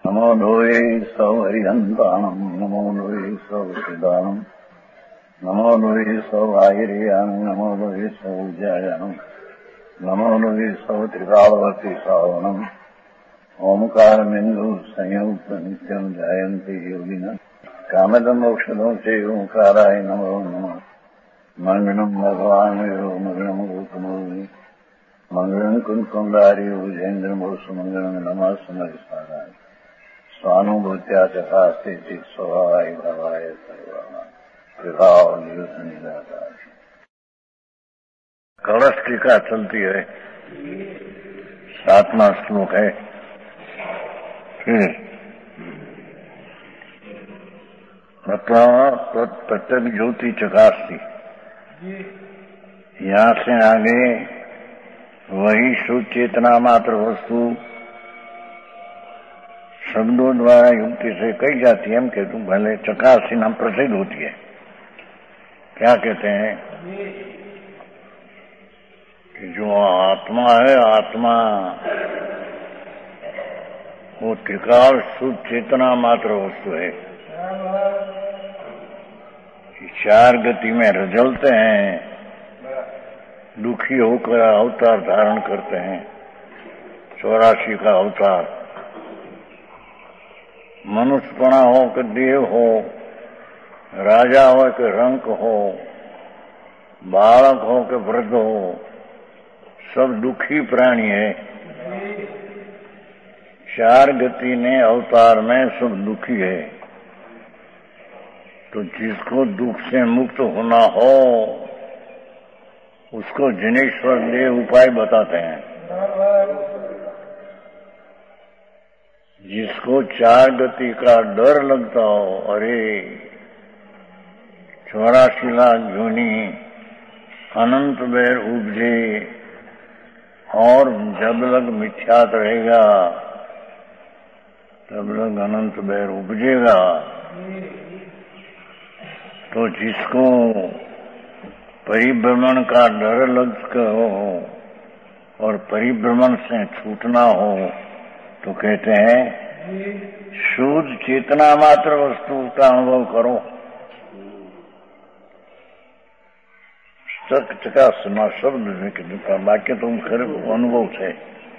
नमो लोये सौहरिहन्ताणम् नमो लोये सौसिदानम् नमो लोये सौभागिर्यानम् नमो लोये सौज्यायानम् नमो लोये सौत्रिकालवर्ति सावनम् ओंकारमिन्दु संयुक्त नित्यम् जायन्ति योगिनः कामदम् औषधम् च ओंकाराय नमो नमः मंगलम् भगवान् मंगलम् गौतमोऽग्नि मंगलम् कुन्कुण्डारि भुजेन्द्रमोसु मंगलम् नमः समरिसाराय स्वानुभूत्या चकास्ते स्वभावाय भावाय सर्वाः कलश टीका चलती है। 7वां श्लोक है। प्रत्यक ज्योति चकास्ती, यहाँ से आगे वही शुद्ध चेतना मात्र वस्तु शब्दों द्वारा युक्ति से कही जाती है। हम कहते हैं भले चकासी नाम प्रसिद्ध होती है। क्या कहते हैं कि जो आत्मा है, आत्मा वो त्रिकाल शुद्ध चेतना मात्र वस्तु है। चार गति में रजलते हैं, दुखी होकर अवतार धारण करते हैं। 84 का अवतार, मनुष्यपना हो कि देव हो, राजा हो कि रंक हो, बालक हो कि वृद्ध हो, सब दुखी प्राणी है। चार गति ने अवतार में सब दुखी है। तो जिसको दुख से मुक्त होना हो उसको जिनेश्वर देव उपाय बताते हैं। जिसको चार गति का डर लगता हो, अरे 84 लाख योनि अनंत बैर उपजे और जब लग मिथ्यात रहेगा तब लग अनंत बैर उपजेगा। तो जिसको परिभ्रमण का डर लगता हो और परिभ्रमण से छूटना हो तो कहते हैं शुद्ध चेतना मात्र वस्तु का अनुभव करो। चकासना शब्द वाक्य तुम खरे अनुभव से।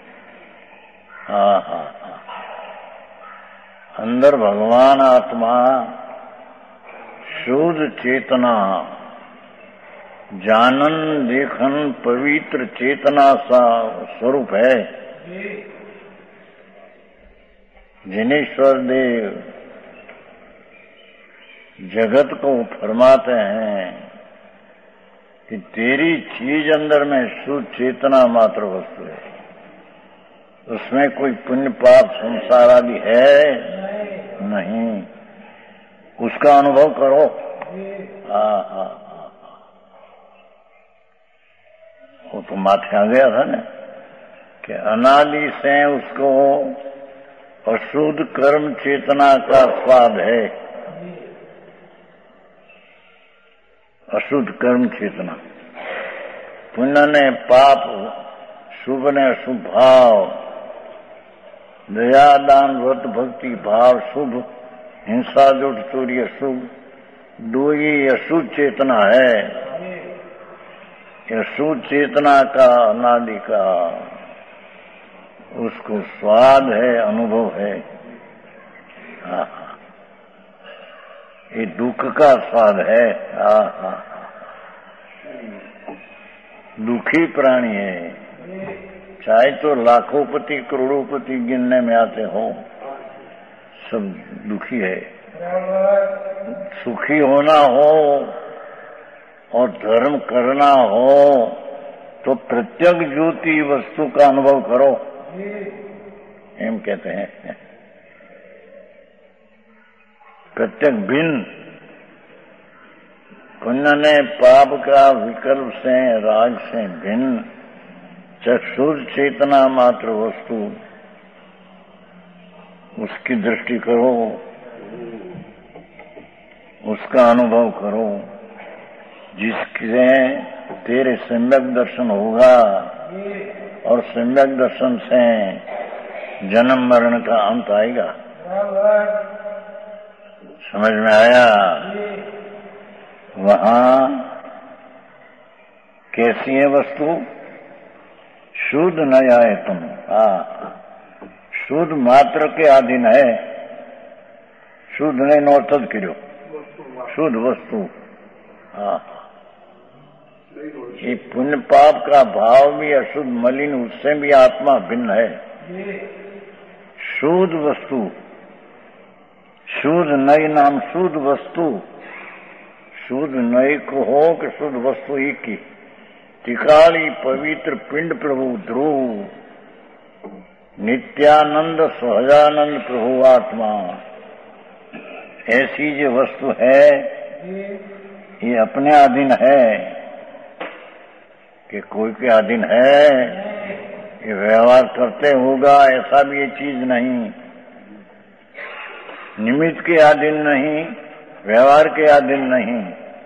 हाँ हाँ हाँ, अंदर भगवान आत्मा शुद्ध चेतना जानन देखन पवित्र चेतना सा स्वरूप है। जिनेश्वर देव जगत को फरमाते हैं कि तेरी चीज अंदर में शुद्ध चेतना मात्र वस्तु है, उसमें कोई पुण्य पाप संसार आदि है नहीं, उसका अनुभव करो। हाँ हाँ, वो तो माथे आ गया था ना कि अनादि से उसको अशुद्ध कर्म चेतना का स्वाद है। अशुद्ध कर्म चेतना, पुण्य ने पाप, शुभ ने शुभ भाव, दया दान व्रत भक्ति भाव शुभ, हिंसा जुट चोरी अशुभ, दो ही अशुद्ध चेतना है। अशुद्ध चेतना का अनादि का उसको स्वाद है, अनुभव है। हाँ, ये दुख का स्वाद है। हाँ हाँ, दुखी प्राणी है, चाहे तो लाखोंपति करोड़ोंपति गिनने में आते हो, सब दुखी है। सुखी होना हो और धर्म करना हो तो प्रत्यक ज्योति वस्तु का अनुभव करो, एम कहते हैं। प्रत्यक भिन्न, पुण्य ने पाप का विकल्प से राग से भिन्न चक्षुर चेतना मात्र वस्तु, उसकी दृष्टि करो, उसका अनुभव करो, जिससे तेरे सम्यक दर्शन होगा और सम्यक दर्शन से जन्म मरण का अंत आएगा। समझ में आया? वहां कैसी है वस्तु? शुद्ध न आए तुम। शुद्ध मात्र के अधीन है। शुद्ध ने नौर्थद करो, शुद्ध वस्तु। ये पुण्य पाप का भाव भी अशुद्ध मलिन, उससे भी आत्मा भिन्न है। शुद्ध वस्तु, शुद्ध नई नाम शुद्ध वस्तु। शुद्ध नई को हो कि शुद्ध वस्तु ही की। टिकाली पवित्र पिंड प्रभु ध्रुव, नित्यानंद सहजानंद प्रभु आत्मा। ऐसी जो वस्तु है ये अपने अधीन है कि कोई के अधीन है? ये व्यवहार करते होगा ऐसा भी ये चीज नहीं। निमित्त के अधीन नहीं, व्यवहार के अधीन नहीं।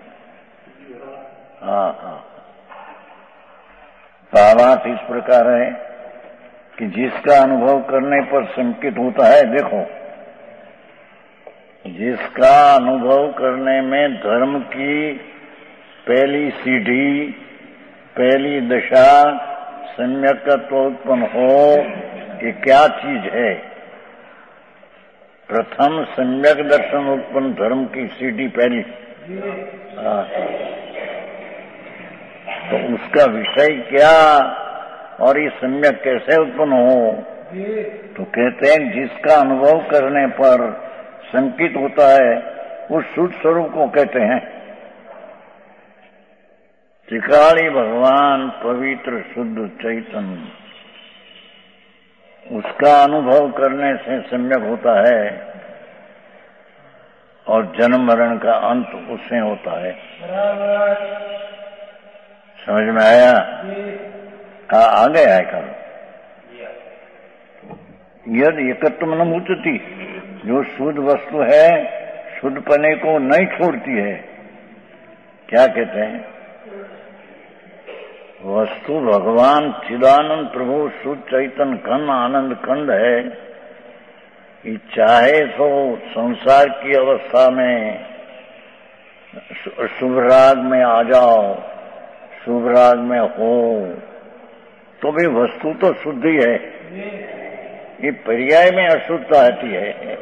भावार्थ इस प्रकार है कि जिसका अनुभव करने पर संकित होता है, देखो, जिसका अनुभव करने में धर्म की पहली सीढ़ी, पहली दशा सम्यक्त्व उत्पन्न हो, ये क्या चीज है? प्रथम सम्यक दर्शन उत्पन्न धर्म की सीढ़ी पहली। तो उसका विषय क्या और ये सम्यक कैसे उत्पन्न हो? तो कहते हैं जिसका अनुभव करने पर संकित होता है उस शुद्ध स्वरूप को कहते हैं। त्रिकाली भगवान पवित्र शुद्ध चैतन्य, उसका अनुभव करने से सम्यक होता है और जन्म मरण का अंत उससे होता है। समझ में आया? आ गया है कल। यद एकत्व न मुचती, जो शुद्ध वस्तु है शुद्ध पने को नहीं छोड़ती है। क्या कहते हैं? वस्तु भगवान चिदानंद प्रभु शुद्ध चैतन्य खंड आनंद खंड है। कि चाहे तो संसार की अवस्था में शुभ राग में आ जाओ, शुभ राग में हो, तो भी वस्तु तो शुद्ध ही है। ये पर्याय में अशुद्धता आती है।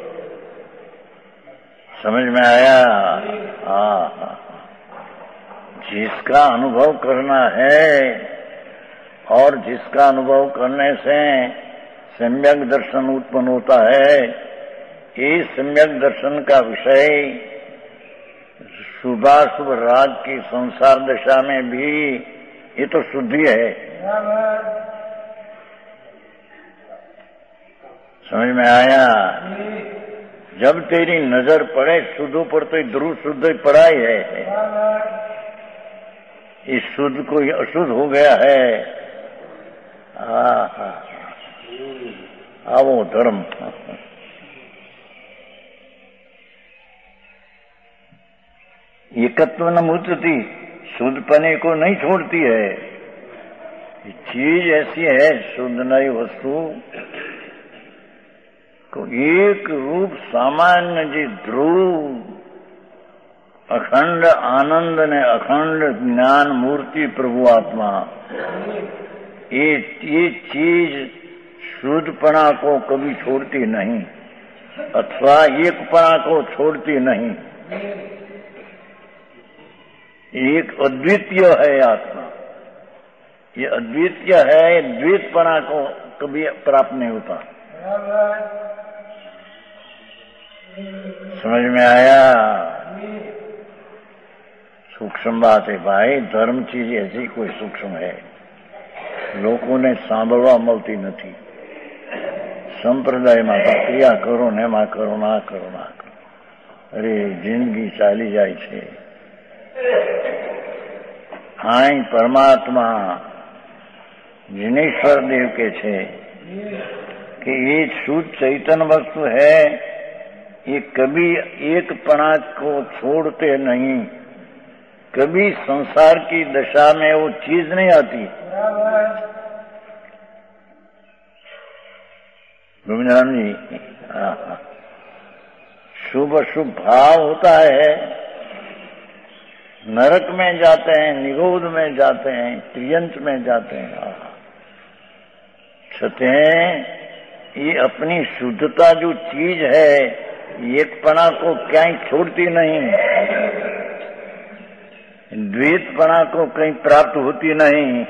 समझ में आया? हाँ। जिसका अनुभव करना है और जिसका अनुभव करने से सम्यक दर्शन उत्पन्न होता है, ये सम्यक दर्शन का विषय शुभाशुभ राग की संसार दशा में भी ये तो शुद्धि है। समझ में आया? जब तेरी नजर पड़े शुद्ध पर तो ध्रुव शुद्ध ही पड़ा ही है। इस शुद्ध को अशुद्ध हो गया है। आवो धर्म। एकत्व न मुचती, शुद्ध पने को नहीं छोड़ती है। चीज ऐसी है शुद्ध नई वस्तु को एक रूप सामान्य जी ध्रुव अखंड आनंद ने अखंड ज्ञान मूर्ति प्रभु आत्मा, ये चीज शुद्धपना को कभी छोड़ती नहीं अथवा एकपना को छोड़ती नहीं। एक अद्वितीय है आत्मा, ये अद्वितीय है, द्वैतपना को कभी प्राप्त नहीं होता। समझ में आया? सूक्ष्म बात है भाई। धर्म चीज ऐसी कोई सूक्ष्म है, લોકોને સાંભળવા મળતી નથી। સંપ્રદાયમાં ક્રિયા કરો ને એમાં કરો, ના કરો ના કરો, અરે જિંદગી ચાલી જાય છે। હાઈ પરમાત્મા जिनेश्वर देव के छे कि ये शुद्ध चैतन्य वस्तु है, ये कभी एक पना को छोड़ते नहीं, कभी संसार की दशा में वो चीज नहीं आती। गुमराम जी, शुभ अशुभ भाव होता है, नरक में जाते हैं, निगोद में जाते हैं, त्रियंत में जाते हैं। छतें ये अपनी शुद्धता जो चीज है, एकपना को क्या छोड़ती नहीं, द्वैतपना को कहीं प्राप्त होती नहीं।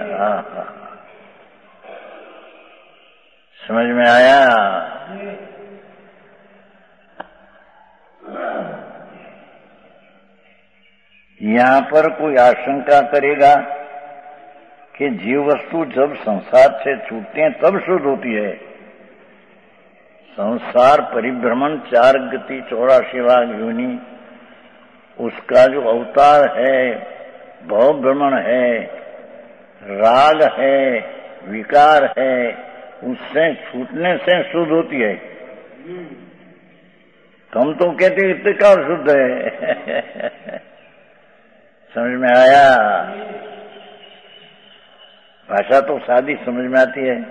समझ में आया? यहाँ पर कोई आशंका करेगा कि जीव वस्तु जब संसार से छूटते हैं तब शुद्ध होती है। संसार परिभ्रमण 4 गति 84 लाख योनि, उसका जो अवतार है, भव भ्रमण है, राग है, विकार है, उससे छूटने से शुद्ध होती है। हम तो कहते हैं त्रिकाल शुद्ध है। समझ में आया? भाषा तो सादी समझ में आती है।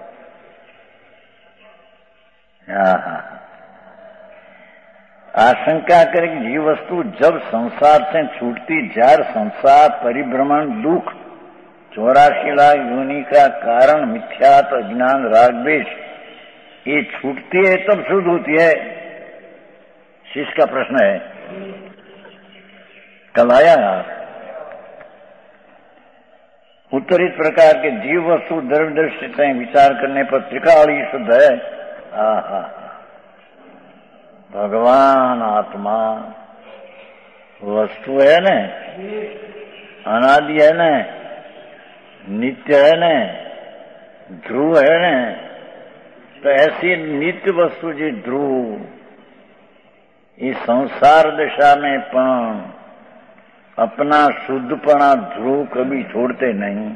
आशंका करे कि जीव वस्तु जब संसार से छूटती जार संसार परिभ्रमण दुख 84 लाख योनि का कारण मिथ्यात्व अज्ञान रागद्वेष ये छूटती है तब शुद्ध होती है। शिष्य का प्रश्न है, कल आया उत्तर इस प्रकार के जीव वस्तु द्रव्य दृष्टि से विचार करने पर त्रिकाल ही शुद्ध है। भगवान आत्मा वस्तु है न, अनादि है न, नित्य है न, ध्रुव है न, तो ऐसी नित्य वस्तु जी ध्रुव इस संसार दशा में पण अपना शुद्धपना ध्रुव कभी छोड़ते नहीं।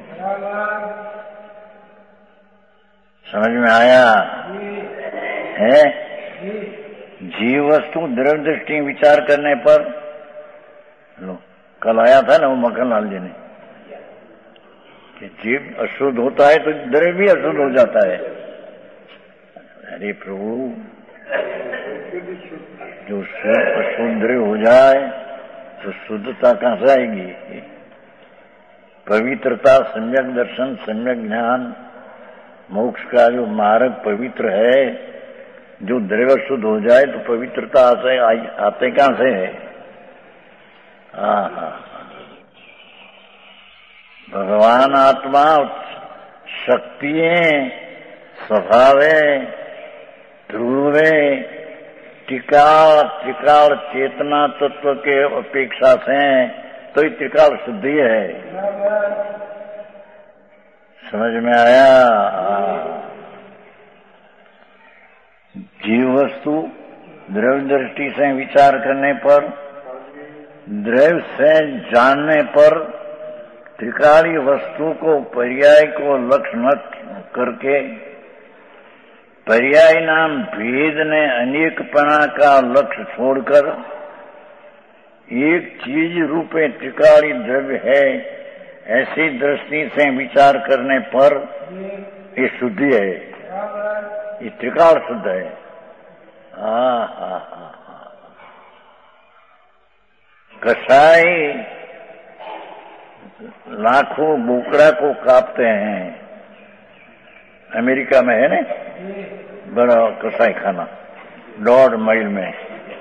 समझ में आया है? जीव वस्तु द्रव्य दृष्टि विचार करने पर, कल आया था ना वो मक्खनलाल जी ने कि जीव अशुद्ध होता है तो द्रव्य भी अशुद्ध हो जाता है। अरे प्रभु, जो अशुद्ध हो जाए तो शुद्धता कहां से आएगी? पवित्रता, सम्यक दर्शन, सम्यक ज्ञान, मोक्ष का जो मार्ग पवित्र है, जो द्रव्य शुद्ध हो जाए तो पवित्रता आते कहां से है? भगवान आत्मा शक्तियां स्वभावे ध्रुवे त्रिकाल चेतना तत्व के अपेक्षा से तो ही त्रिकाल शुद्धि है। समझ में आया? जीव वस्तु द्रव्य दृष्टि से विचार करने पर, द्रव्य से जानने पर त्रिकाली वस्तु को पर्याय को लक्ष्य न करके पर्याय नाम भेद ने अनेकपना का लक्ष्य छोड़कर एक चीज रूपे त्रिकाली द्रव्य है ऐसी दृष्टि से विचार करने पर ये शुद्धि है, ये त्रिकाल शुद्ध है। कसाई लाखों बोकड़ा को काटते हैं, अमेरिका में है ना बड़ा कसाई खाना, 1.5 मील में,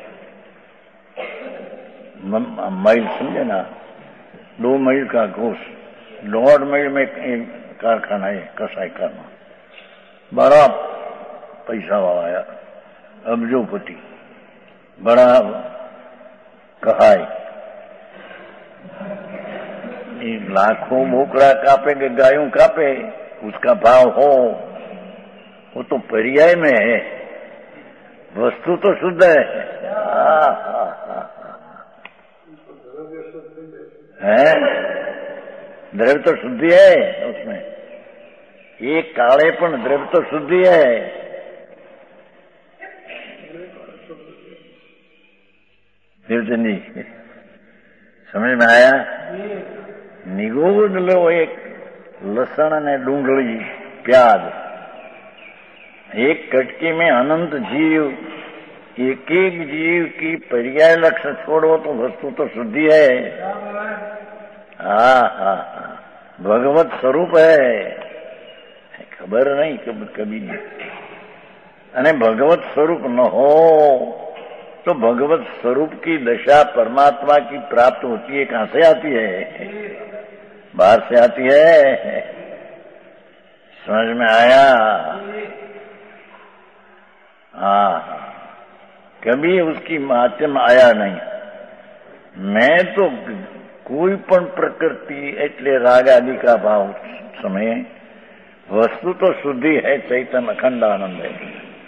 मील समझे ना, 2 मील का गोश्त 1.5 मील में कारखाना है कसाई खाना, बड़ा पैसा वाला है, अब्जोपति, बड़ा कहाई। लाखों बोकड़ा कापेंगे, गायों कापे, उसका भाव हो, वो तो पर्याय में है, वस्तु तो शुद्ध है। द्रव्य तो शुद्धि है उसमें, एक कालेपन द्रव्य तो शुद्धि है। देवचंद जी समझ में आया? निगोद लो एक लसन ने डूंगળી प्याज, एक कटकी में अनंत जीव एक एक जीव की पर्याय लक्ष्य छोड़ो तो वस्तु तो शुद्धि है। हाँ, भगवत स्वरूप है, खबर नहीं कभी नहीं। अने भगवत स्वरूप न हो तो भगवत स्वरूप की दशा परमात्मा की प्राप्त होती है, कहां से आती है? बाहर से आती है। समझ में आया? हाँ, कभी उसकी माध्यम आया नहीं। मैं तो कोई पण प्रकृति एटले राग आदि का भाव समय वस्तु तो शुद्धि है, चैतन्य अखंड आनंद है।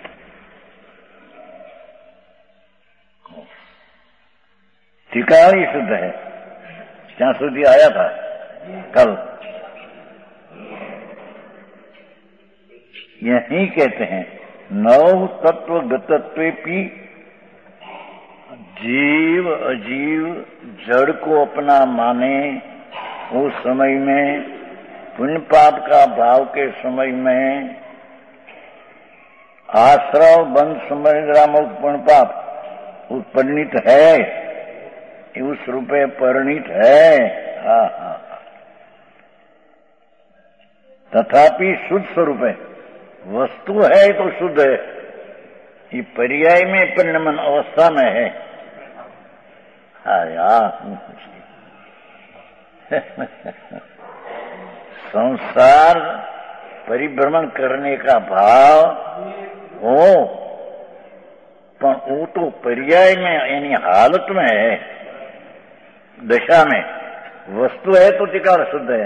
ठिकानी शुद्ध है। क्या शुद्धि आया था कल? यही कहते हैं नव तत्व गतत्वेपि जीव अजीव जड़ को अपना माने, उस समय में पुण्य पाप का भाव के समय में आश्रव बंध समझ राम पुण्य पाप उत्पन्नित है, उस रूपे परिणित है। तथापि शुद्ध स्वरूप है, वस्तु है तो शुद्ध है। ये पर्याय में परिणमन अवस्था में है। संसार परिभ्रमण करने का भाव हो, पर वो तो पर्याय में यानी हालत में है, दशा में। वस्तु है तो टिकाण शुद्ध है।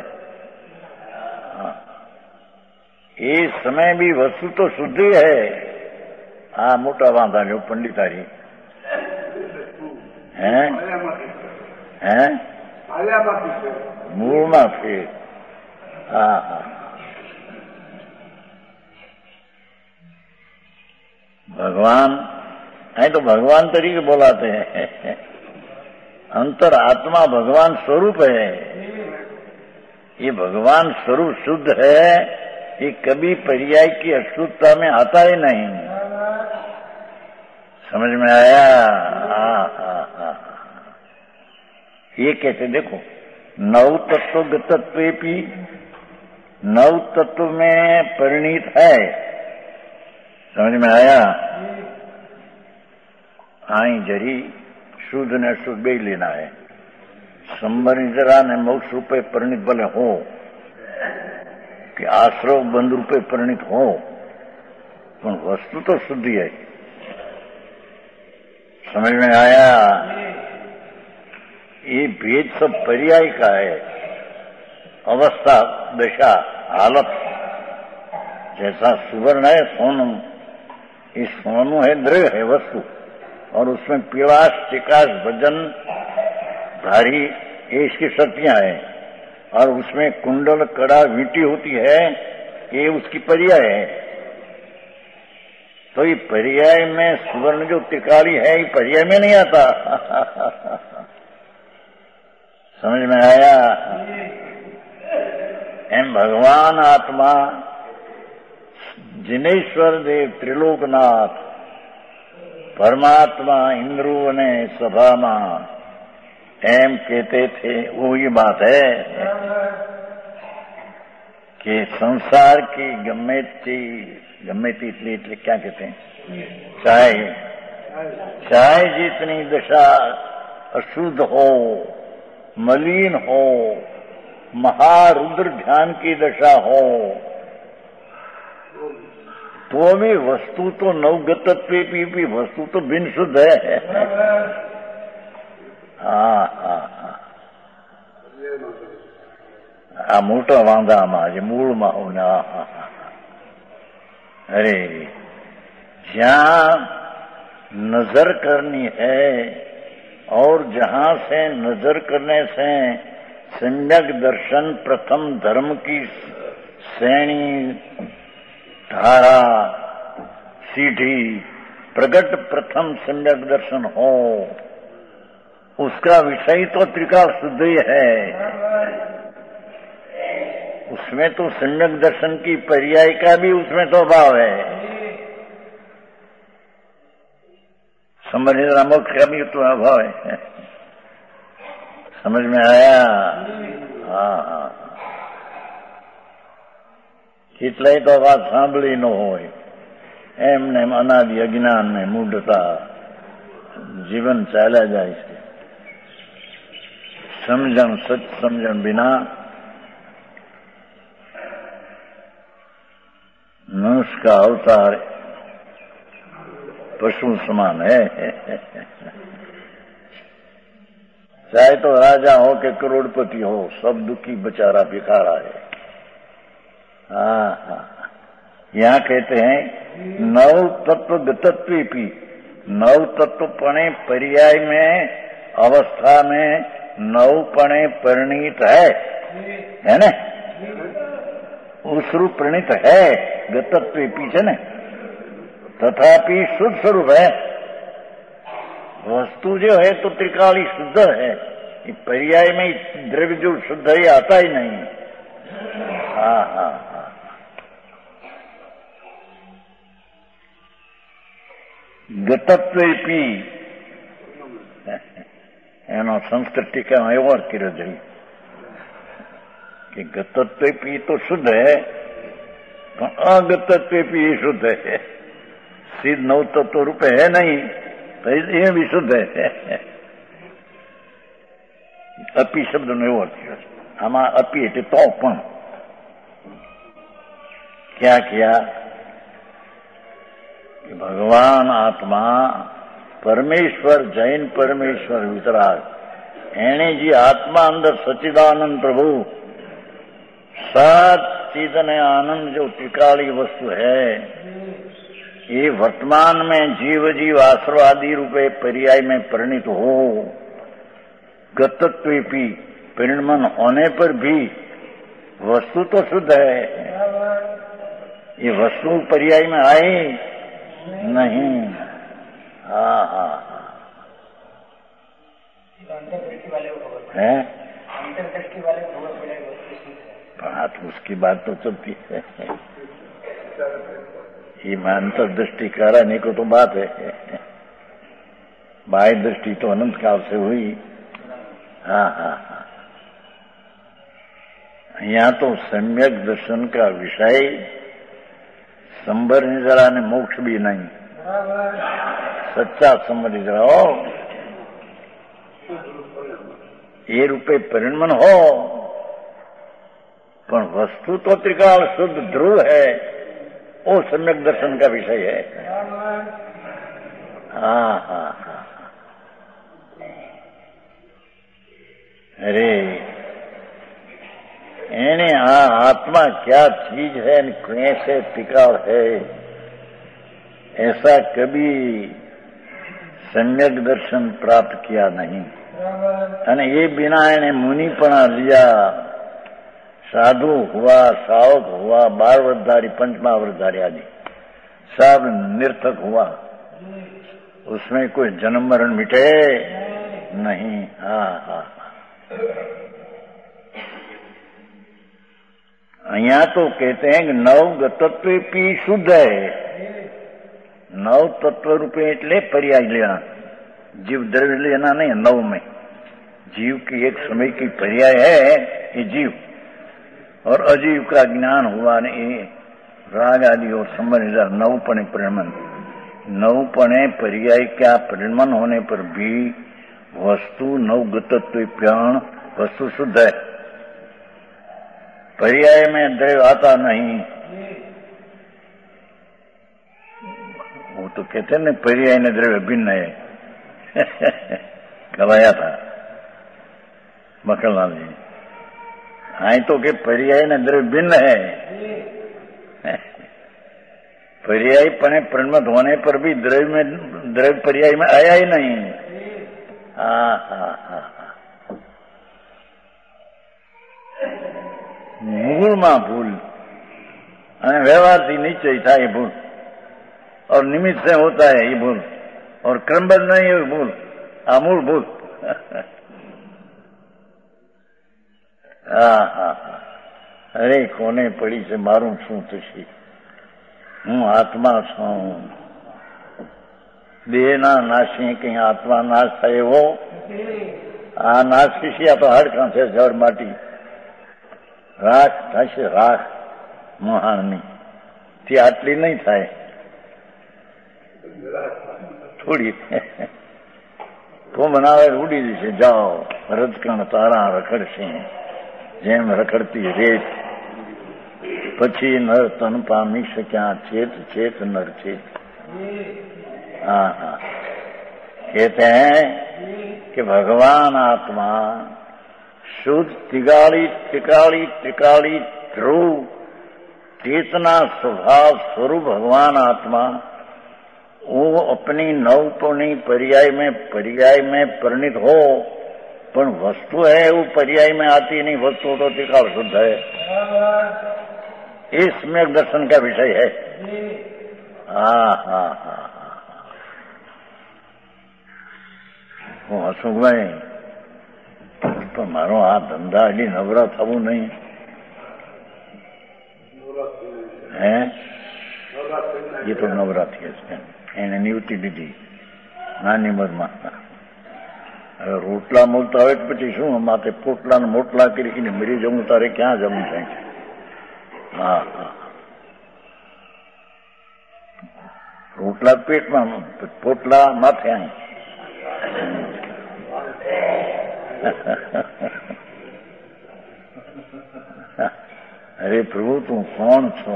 ये समय भी वस्तु तो शुद्ध ही है। हाँ, मोटा वांधा जो पंडितारी हैं मूल माफी। हाँ, भगवान है तो भगवान तरीके बोलाते हैं। अंतर आत्मा भगवान स्वरूप है। ये भगवान स्वरूप शुद्ध है, ये कभी पर्याय की अशुद्धता में आता ही नहीं। समझ में आया? ये कहते देखो नव तत्व गतत्वेपि, नव तत्व में परिणीत है। समझ में आया? आई जरी शुद्ध ने शुद्ध भी लेना है। संबंधितरा ने मोक्ष रूपे परिणित भले हो कि आश्रव बंध रूपे परिणित हो, तो वस्तु तो शुद्धि है। समझ में आया? ये भेद सब पर्याय का है। अवस्था, दशा, हालत। जैसा सुवर्ण है सोनू, इस सोनू है द्रव्य है वस्तु, और उसमें पिवास चिकास भजन भारी ये इसकी शक्तियां हैं, और उसमें कुंडल कड़ा वींटी होती है, ये उसकी पर्याय है। तो ये पर्याय में सुवर्ण जो तिकाड़ी है, ये पर्याय में नहीं आता। समझ में आया? एम भगवान आत्मा जिनेश्वर देव त्रिलोकनाथ परमात्मा इंद्रू ने सभा में एम कहते थे, वो ये बात है कि संसार की गम्मे इतने क्या कहते हैं, चाहे जितनी दशा अशुद्ध हो, मलिन हो, महारुद्र ध्यान की दशा हो, तो भी वस्तु तो नवगतत्व भी वस्तु तो बिन शुद्ध है। आ मोटा वांधा में मूल में होना। अरे जहां नजर करनी है और जहां से नजर करने से सम्यक दर्शन प्रथम धर्म की श्रेणी धारा सीढ़ी प्रगट प्रथम सम्यक दर्शन हो, उसका विषय तो त्रिकाल शुद्ध ही है। उसमें तो सम्यक दर्शन की पर्याय का भी उसमें तो भाव है। समझना मोक्ष का भी तो अभाव है। समझ में आया? हाँ हाँ। કેટલાય તો વાત સાંભળી ન હોય, એમને અનાદિ અજ્ઞાન ને મૂઢતા જીવન ચાલ્યા જાય છે। સમજણ સચ સમજણ बिना मनुष्य का अवतार पशु समान है। चाहे तो राजा हो के करोड़पति हो, सब दुखी बेचारा भिखारा है। हाँ हाँ। यहाँ कहते हैं नव तत्व गतत्वेपि, नव तत्वपणे पर्याय में अवस्था में नवपणे परिणीत है ना, उस रूप परिणीत है गतत्वेपि है न, तथापि शुद्ध स्वरूप है। वस्तु जो है तो त्रिकाली शुद्ध है, पर्याय में द्रव्य जो शुद्ध है आता ही नहीं। हाँ हाँ हाँ। गतत्वेपि એનો સંસ્કૃત ટીકામાં એવો અર્થ કર્યો છે कि गतत्वेपि तो शुद्ध है, अगतत्वेपि ये शुद्ध है। सिद्ध नव तत्व रूप है नहीं तो ये भी शुद्ध है। अपी शब्द નો એવો અર્થ છે। આમાં अपी એટલે તો પણ क्या किया कि भगवान आत्मा परमेश्वर जैन परमेश्वर वितराग एने जी आत्मा अंदर सच्चिदानंद प्रभु सात चीज ने आनंद जो त्रिकाली वस्तु है, ये वर्तमान में जीव जीव आश्रवादी रूपे पर्याय में परिणित हो, गतत्वेपि परिणमन होने पर भी वस्तु तो शुद्ध है, ये वस्तु पर्याय में आए नहीं। हाँ हाँ है अंतर्दृष्टि वाले बात, उसकी बात तो चलती है। ये अंतर्दृष्टि कराने को तो बात है, बाह्य दृष्टि तो अनंत काल से हुई। हाँ हाँ हाँ। यहाँ तो सम्यक दर्शन का विषय संबर निजरा ने मोक्ष भी नहीं, सच्चा संबर निजरा हो, ये रूपे परिणमन हो, पर वस्तु तो त्रिकाल शुद्ध ध्रुव है, वो सम्यक दर्शन का विषय है। हाँ हाँ हाँ। अरे एने आत्मा क्या चीज है, कैसे टिकाव है, ऐसा कभी सम्यक दर्शन प्राप्त किया नहीं। અને ये बिना एने मुनिपना लिया, साधु हुआ, सावक हुआ, 12 वर्षधारी, 5वां वर्षधारी आदि सब निर्थक हुआ, उसमें कोई जन्म मरण मिटे नहीं। हाँ हाँ। यहाँ तो कहते हैं कि नव गतत्वेपि शुद्ध है। नव तत्व रूपे એટલે पर्याय लेना, जीव द्रव्य लेना नहीं, नव में जीव की एक समय की पर्याय है ये जीव, और अजीव का ज्ञान हुआ नहीं, राग आदि और संबंध नवपणे परिणमन, नवपणे पर्याय क्या परिणमन होने पर भी वस्तु नवगतत्वेप्याण वस्तु शुद्ध है, पर्याय में द्रव्य आता नहीं। वो तो कहते हैं ना पर्याय ने द्रव्य भिन्न है। गवाया था मक्खनलाल जी, हाँ तो के पर्याय ने द्रव्य भिन्न है, पर्याय पने परिणमत होने पर भी द्रव्य पर्याय में आया ही नहीं। हाँ हाँ हाँ। મૂળમાં ભૂલ અને વ્યવહારથી નિશ્ચય થાય એ ભૂલ, और निमित्त से होता है ये भूल, और क्रमबद्ध नहीं है भूल, आमूल भूल। हाँ हाँ हाँ। अरे कोने पड़ी से मारूं छू तुझी, हूँ आत्मा छू, દેહના નાશી કઈ આત્મા નાશ થાય એવો આ નાશ શીશ્યા તો હાડકાં છે, જળ માટી રાખ થશે, રાખ મહાણની તે આટલી નહીં થાય, થોડી તો બનાવે ઉડી જશે. જાઓ રજકણ તારા રખડશે જેમ રખડતી રેત, પછી નર તન પામી શક્યા चेत चेत नर चेत. हाँ हाँ, कहते हैं कि भगवान आत्मा शुद्ध तिगाड़ी टिकाड़ी टिकाड़ी ध्रुव चेतना स्वभाव स्वरूप भगवान आत्मा वो अपनी नवपनी पर्याय में परिणित हो, पर वस्तु है वो पर्याय में आती नहीं, वस्तु तो त्रिकाल शुद्ध है. इसमें दर्शन का विषय है. हाँ हाँ हाँ હું હસુભાઈ પણ મારો આ ધંધા હજી નવરા થવું નહીં. હે એ તો નવરા થયા છે, એને નિવૃત્તિ દીધી નાની ઉંમરમાં. હવે રોટલા મળતા હોય પછી શું માથે પોટલા ને મોટલા કરીને મરી જવું, તારે ક્યાં જવું થાય છે. હા હા, રોટલા પેટમાં, પોટલા માથે. अरे प्रभु तू कौन छो,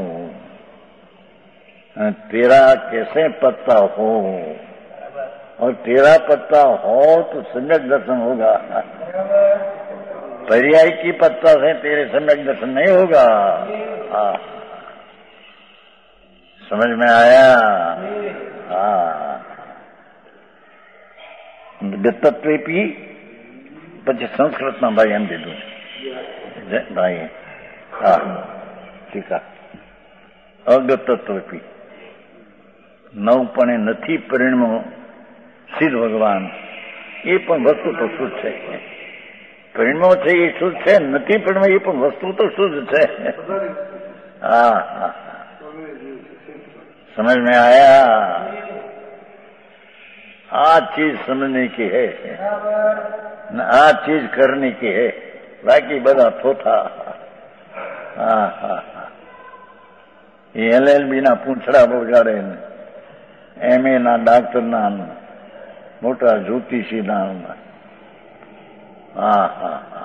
तेरा कैसे पत्ता हो, और तेरा पत्ता हो तो सम्यक दर्शन होगा. पर्याय की पत्ता से तेरे सम्यक दर्शन नहीं होगा. हाँ, समझ में आया. हाँ, गतत्वेपी પછી સંસ્કૃતમાં ભાઈ એમ દીધું ભાઈ. હા ઠીક. અગતત્વપી નવપણે નથી પરિણમો સિદ્ધ ભગવાન, એ પણ વસ્તુ તો શુદ્ધ છે. પરિણમો છે એ શુદ્ધ છે, નથી પરિણમો એ પણ વસ્તુ તો શુદ્ધ છે. હા હા, समझ में आया. आ चीज समझने की है, आ चीज करने की है, बाकी બધા થોથા. હા હા, એ LLB ના પૂંછડા બગાડે, MA ના ડાક્ટર ના, મોટા જ્યોતિષી ના. હા હા હા,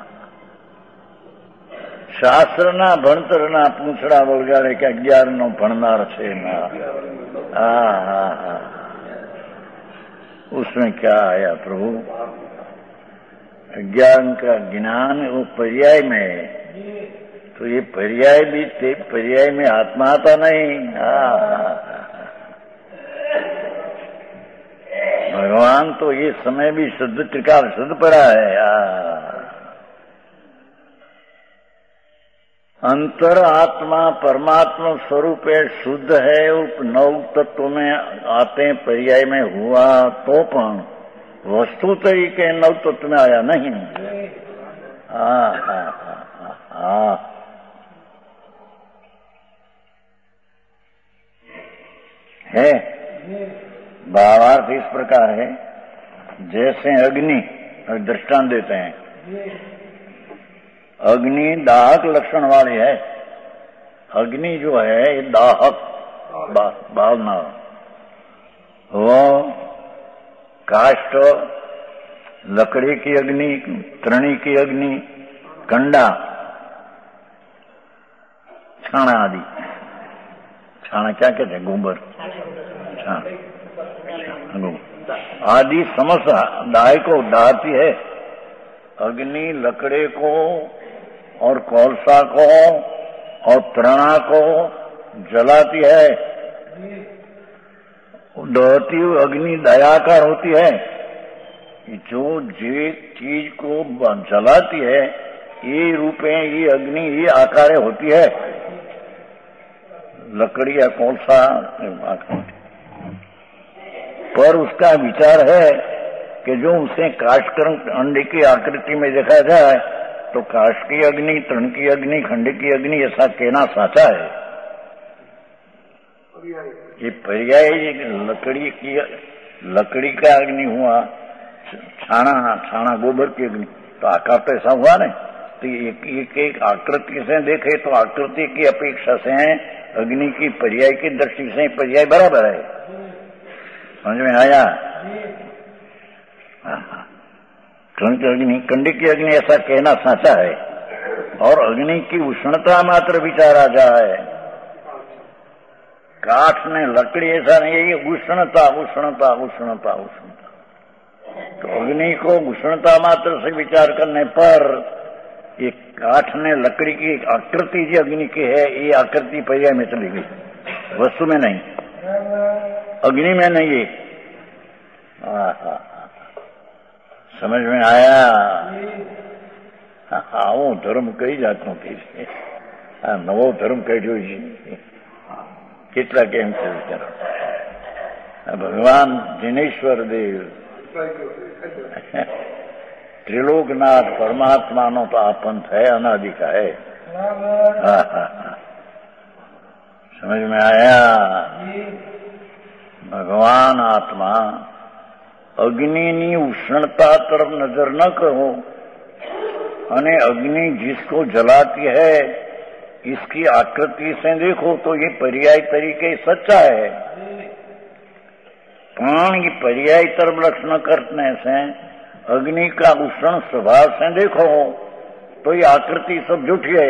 શાસ્ત્રના ભણતરના પૂંછડા બગાડે કે 11 નો ભણનાર છે. હા હા હા, उसमें क्या आया प्रभु. ज्ञान का ज्ञान वो पर्याय में है, तो ये पर्याय भी पर्याय में आत्मा आता नहीं. भगवान तो ये समय भी शुद्ध त्रिकाल शुद्ध पड़ा है. अंतर आत्मा परमात्मा स्वरूप है, शुद्ध है, नौ तत्व में आते पर्याय में हुआ तो पण वस्तु तरीके नव तत्व में आया नहीं. हाँ हाँ हाँ हाँ, है. भावार्थ इस प्रकार है, जैसे अग्नि, दृष्टांत देते हैं, अग्नि दाहक लक्षण वाली है. अग्नि जो है ये दाहक भावना, वो काष्ठ, लकड़ी की अग्नि, तृणी की अग्नि, कंडा, छाना आदि. छाना क्या कहते हैं, गोबर, आदि समस्त दाह को दहाती है. अग्नि लकड़े को और कोलसा को और तृणा को जलाती है. दहती हुई अग्नि दयाकार होती है. जो चीज को जलाती है ये रूपे, ये अग्नि, ये आकारे होती है. लकड़ी या कोलसा, पर उसका विचार है कि जो उसे काष्ठकर्म अंडे की आकृति में देखा जाए तो काष्ठ की अग्नि, तृण की अग्नि, खंड की अग्नि, ऐसा कहना साचा है. ये पर्याय लकड़ी की लकड़ी का अग्नि हुआ, छाना गोबर की अग्नि, तो आकार तो ऐसा हुआ नहीं। तो एक आकृति से देखे तो आकृति की अपेक्षा से अग्नि की पर्याय की दृष्टि से पर्याय बराबर है। समझ में आया? कंडी की अग्नि ऐसा कहना साचा है। और अग्नि की उष्णता मात्र विचारा जाए, काठ ने लकड़ी ऐसा नहीं है, ये उष्णता उष्णता उष्णता उष्णता। तो अग्नि को उष्णता मात्र से विचार करने पर ये काठ ने लकड़ी की आकृति जो अग्नि की है, ये आकृति पर्याय में चली गई, वस्तु में नहीं, अग्नि में नहीं है। समझ में आया? આવો ધર્મ કઈ જાતનો કે છે? આ નવો ધર્મ કાઢ્યો છે, કેટલા કેમ છે વિચારો. ભગવાન જિનેશ્વર દેવ त्रिलोकनाथ परमात्मा तो आ पंथ है, अनादि का है। समझ में आया? भगवान आत्मा अग्नि नी उष्णता तरफ नजर न करो, अने अग्नि जिसको जलाती है इसकी आकृति से देखो तो ये पर्याय तरीके सच्चा है। पण ये पर्याय तरफ लक्षण करने से अग्नि का उष्ण स्वभाव से देखो तो ये आकृति सब झूठी है।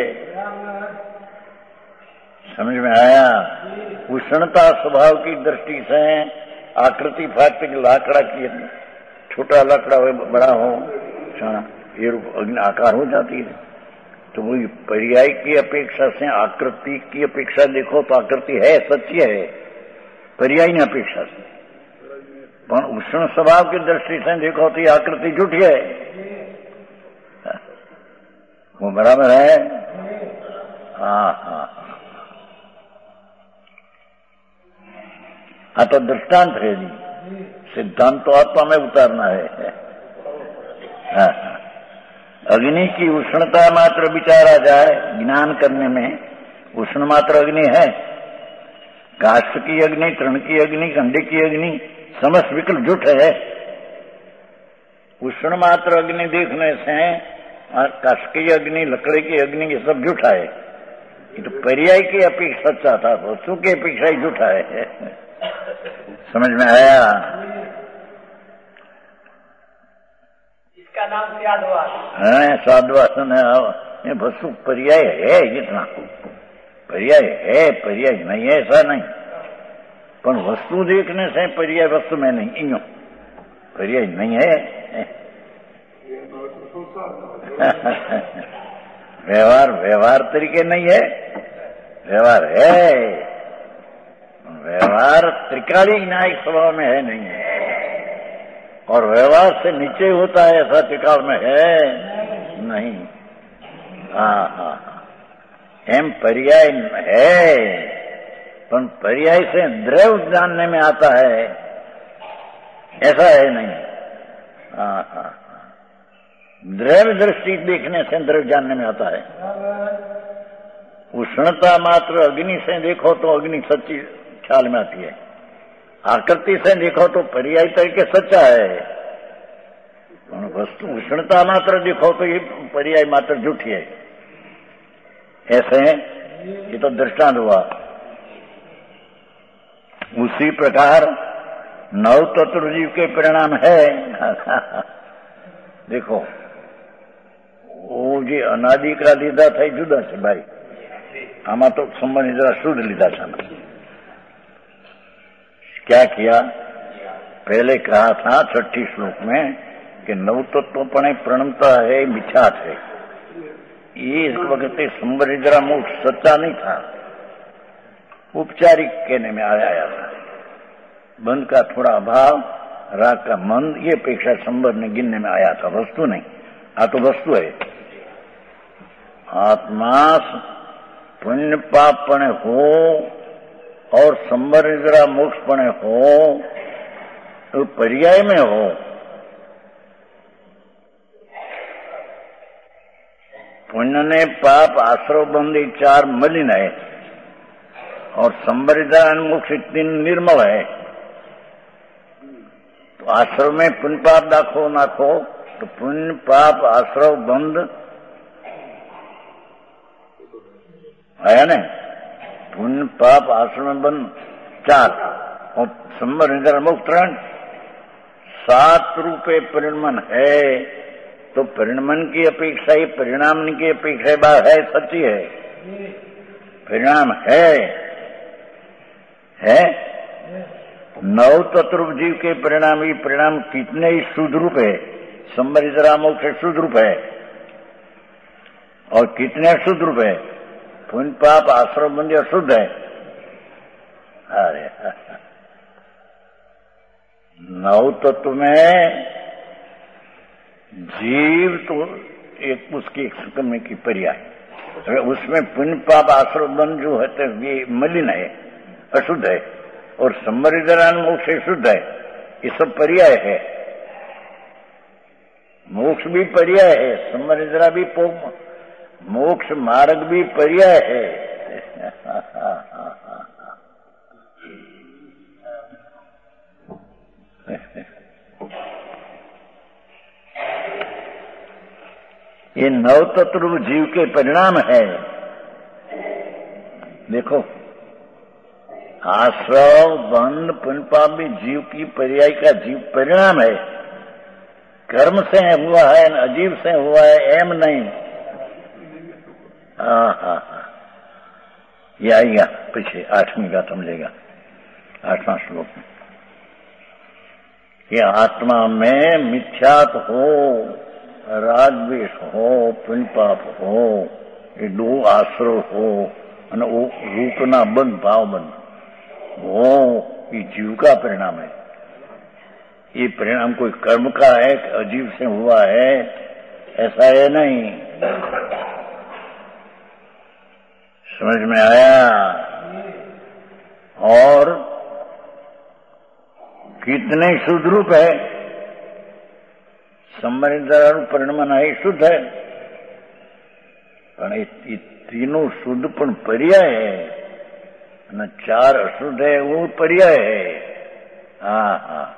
समझ में आया? उष्णता स्वभाव की दृष्टि से आकृति फाटक लाकड़ा की, छोटा लाकड़ा हो बड़ा हो, ये रूप अग्नि आकार हो जाती है। तो वो पर्याय की अपेक्षा से आकृति की अपेक्षा देखो तो आकृति है, सच्ची है, पर्याय की अपेक्षा से। पर उष्ण स्वभाव की दृष्टि से देखो तो ये आकृति झूठी है, वो बराबर है। हाँ, तो दृष्टांत है जी, सिद्धांत तो आत्मा में उतारना है। अग्नि की उष्णता मात्र विचारा जाए ज्ञान करने में, उष्ण मात्र अग्नि है। काष्ठ की अग्नि, तृण की अग्नि, कंडी की अग्नि समस्त विकल्प झूठ है। उष्ण मात्र अग्नि देखने से काष्ठ की अग्नि, लकड़ी की अग्नि, ये सब झूठा है। ये तो पर्याय की अपेक्षा सच्चा था, वस्तु की अपेक्षा ही झूठा है। समझ में आया? इसका नाम साधवास है। साधवासन है, वस्तु पर्याय है, जितना पर्याय है, पर्याय नहीं है ऐसा नहीं। पर वस्तु देखने से पर्याय वस्तु में नहीं, इनो पर्याय नहीं है। व्यवहार तरीके नहीं है, व्यवहार है। व्यवहार त्रिकाली न्यायिक स्वभाव में है नहीं है, और व्यवहार से नीचे होता है ऐसा त्रिकाल में है नहीं। हाँ, एम पर्याय है, पर पर्याय से द्रव्य जानने में आता है ऐसा है नहीं। हाँ, द्रव्य दृष्टि देखने से द्रव्य जानने में आता है। उष्णता मात्र अग्नि से देखो तो अग्नि सच्ची ख्याल में आती है, आकृति से देखो तो पर्याय तरीके सच्चा है। वस्तु उष्णता मात्र देखो तो ये पर्याय मात्र झूठी है, ऐसे ये तो दृष्टांत हुआ। उसी प्रकार नव तत्व जीव के परिणाम है। देखो वो जी अनादि का लीधा था जुदा से भाई, आमा तो संबंध जरा शुद्ध लीधा था ना। क्या किया? पहले कहा था 6 श्लोक में कि नव तत्वपणे प्रणमता है, मिथ्यात है। ये इस वक्त संबरिद्रा मोक्ष सच्चा नहीं था, औपचारिक कहने में आया था। बंध का थोड़ा अभाव, राग का मंद, ये अपेक्षा संबर ने गिनने में आया था, वस्तु नहीं। आ तो वस्तु है। आत्मा पुण्य पाप पणे हो और संबरिद्रा मोक्ष पणे हो तो पर्याय में हो। पुण्य ने पाप आश्रव बंदी 4 मलिन है, और संबरिद्रा मोक्ष 3 निर्मल है। तो आश्रव में पुण्य पाप नाखो तो पुण्य पाप आश्रव बंद आया ना। पुण्य पाप आश्रव में बंद 4 और संबर निधर मुक्तरण 7 रूपे परिणमन है। तो परिणमन की अपेक्षा ही परिणाम की अपेक्षा बात है, सच्ची है। परिणाम है 9 तत्व जीव के परिणाम ही परिणाम कितने ही शुद्ध रूप है। संबरिधरा मोक्ष शुद्ध रूप है और कितने शुद्ध रूप है। पुण्य पाप आश्रम बंदी अशुद्ध है। अरे 9 तत्व में जीव तो एक उसकी एक सुकम्य की पर्याय। उसमें पुण्य पाप आश्रम बंद जो है तो ये मलिन है, अशुद्ध है। और संबरिधरा मोक्ष शुद्ध है। ये सब पर्याय है। मोक्ष भी पर्याय है, संबरिधरा भी मोक्ष मार्ग भी पर्याय है। ये 9 तत्व जीव के परिणाम है। देखो आश्रव बंध पुण्य पाप भी जीव की पर्याय का जीव परिणाम है। कर्म से हुआ है, अजीव से हुआ है, एम नहीं। ये आएगा पीछे 8वीं का समझेगा 8वां श्लोक में। ये आत्मा में मिथ्यात हो, राग द्वेष हो, पुण्य पाप हो, ये 2 आश्रव हो और रूपना बंद भाव बंद हो, ये जीव का परिणाम है। ये परिणाम कोई कर्म का है, अजीव से हुआ है, ऐसा है नहीं। समझ में आया? और कितने शुद्ध रूप है। संबरिधरा परिणमन है शुद्ध है, पर ये तीनों शुद्ध पण पर्याय है न 4 अशुद्ध है, वो पर्याय है। हाँ।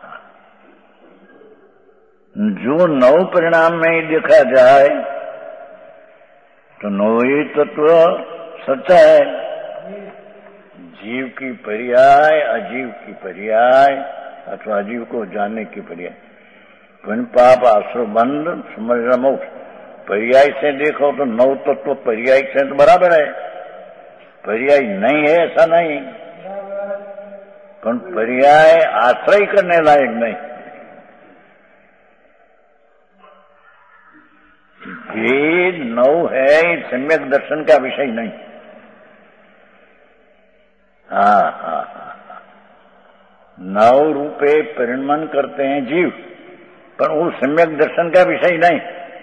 जो 9 परिणाम में ही देखा जाए तो 9 ही तत्व सत्य है। जीव की पर्याय, अजीव की पर्याय अथवा अजीव को जानने की पर्याय। पुण्य पाप आश्रव बंध समझना मोक्ष पर्याय से देखो तो 9 तत्व पर्याय से तो बराबर है। पर्याय नहीं है ऐसा नहीं, पर पर्याय आश्रय करने लायक नहीं। भेद 9 है, सम्यक दर्शन का विषय नहीं। हाँ। 9 रूपे परिणमन करते हैं जीव, पर वो सम्यक दर्शन का विषय नहीं।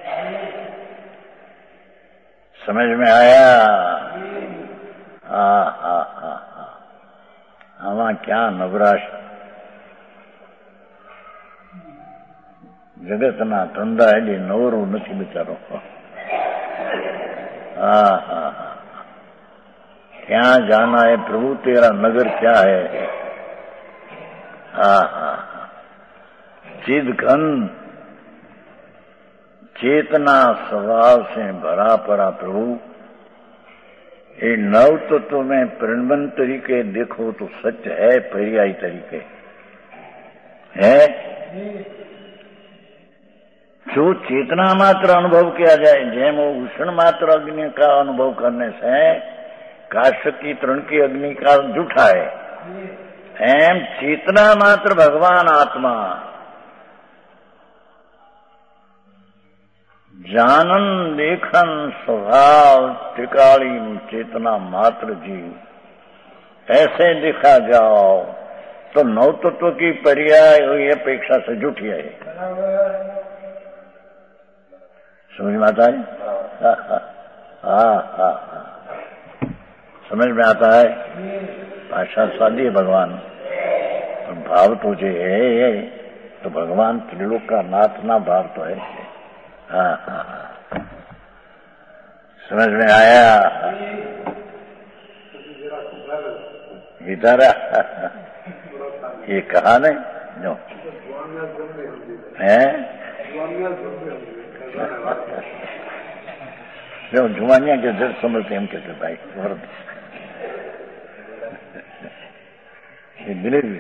समझ में आया? हाँ। आमा क्या नवराश जगतना धंधा है, नवरो नहीं बेचारो। हाँ। क्या जाना है प्रभु तेरा नगर क्या है। हाँ। चिद घन चेतना स्वभाव से भरा पड़ा प्रभु। ये 9 तत्व में परिणमन तरीके देखो तो सत्य है, पर्यायी तरीके है। जो चेतना मात्र अनुभव किया जाए, जैम वो उष्ण मात्र अग्नि का अनुभव करने से काष्ठ की तृण की अग्नि का जूठा है, एम चेतना मात्र भगवान आत्मा जानन देखन स्वभाव त्रिकाली चेतना मात्र जीव ऐसे देखा जाओ तो 9 तत्व की पर्याय हुई अपेक्षा से झूठी है। समझ में आता है? हाँ। समझ में आता है? भाषा सादी है भगवान, भाव तो जो है तो भगवान त्रिलोक का नाथ ना भाव तो है। हाँ। समझ में आया? इधर ये कहा नहीं जो है जो जुआनिया के जड़ समझते हम कहते भाई वर्द बिलीव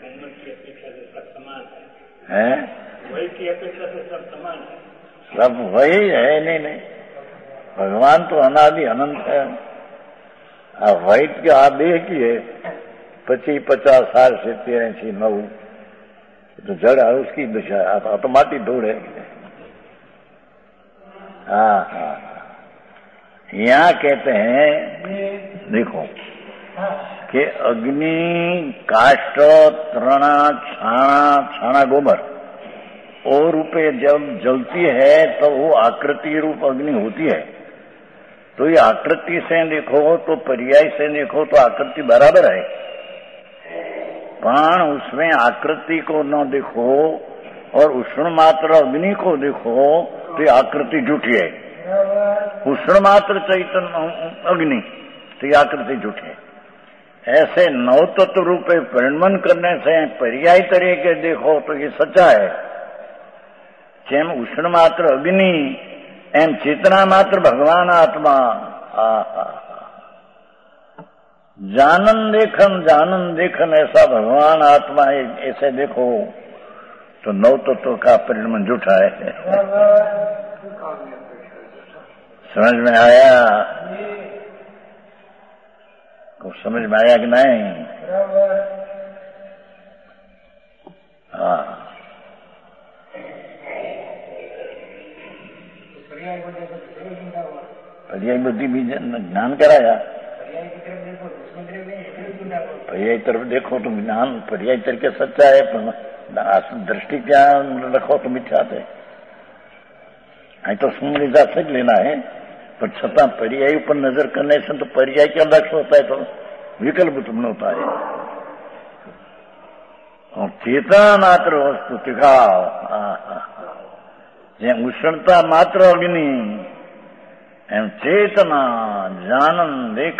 है वही की अपेक्षा से सब समान है। सब वही है। नहीं भगवान तो अनादि अनंत है। वाइट के आप एक ही है 25-50 साल से 83-9 तो जड़ है उसकी दिशा तो माटी धूड़ है। हाँ यहाँ कहते हैं देखो कि अग्नि काष्ठ तृणा छाना गोबर और रूपे जब जलती है तो वो आकृति रूप अग्नि होती है। तो ये आकृति से देखो तो पर्याय से देखो तो आकृति बराबर है, पण उसमें आकृति को न देखो और उष्ण मात्र अग्नि को देखो तो ये आकृति झूठी है। उष्ण मात्र चैतन्य अग्नि तो ये आकृति झूठी है। ऐसे नौ तत्व रूपे परिणमन करने से पर्याय तरीके देखो तो ये सच्चा है। જેમ ઉષ્ણ માત્ર અગ્નિ એમ ચેતના માત્ર ભગવાન આત્મા। जानन देखन ऐसा भगवान आत्मा है। ऐसे देखो तो नौ तत्व का परिणमन झूठा है। समझ में आया? को समझ में आया कि नहीं? हाँ पर्याय बुद्धि भी ज्ञान कराया। पर्याय तरफ देखो तो ज्ञान पर्याय तरीके सच्चा है, पर दृष्टि क्या रखो तो मिथ्या है। तो सुमृदा से लेना है, पर छता पर्याय पर नजर करने से तो पर्याय क्या लक्ष्य होता है तो विकल्प उत्पन्न होता है। और चेतना मात्र वस्तु तिखाव જે ઉષ્ણતા માત્ર અગ્નિ એમ ચેતના जानन